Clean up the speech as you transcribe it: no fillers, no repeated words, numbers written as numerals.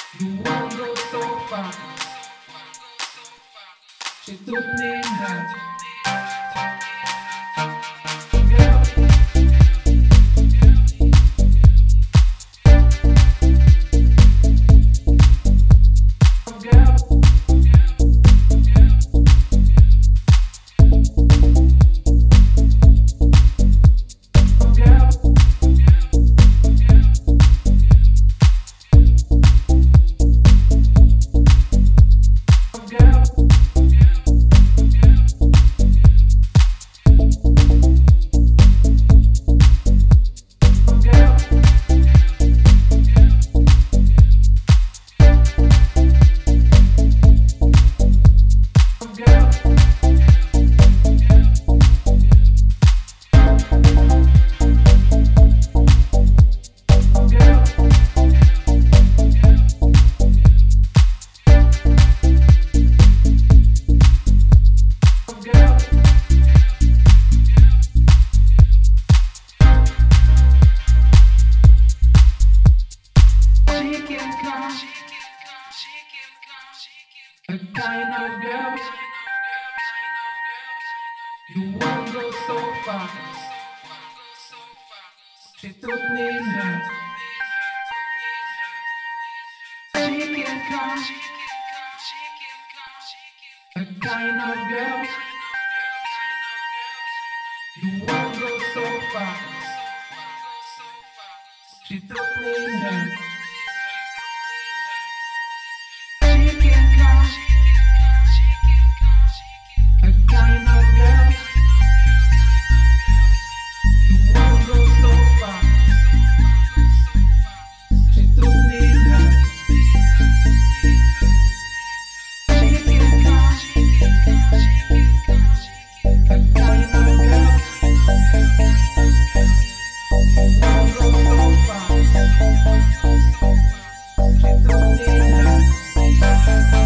You won't go so far. She took me in hand. Girl, girl, girl, girl. A kind of girl, you won't go so far. She took me in hand. She can come. A kind of girl, you won't go so far. She took me in hand. She can come. A kind of girl, you won't go so far. She took me in hand. She can come. A kind of girl, you won't go so far. She took me in hand.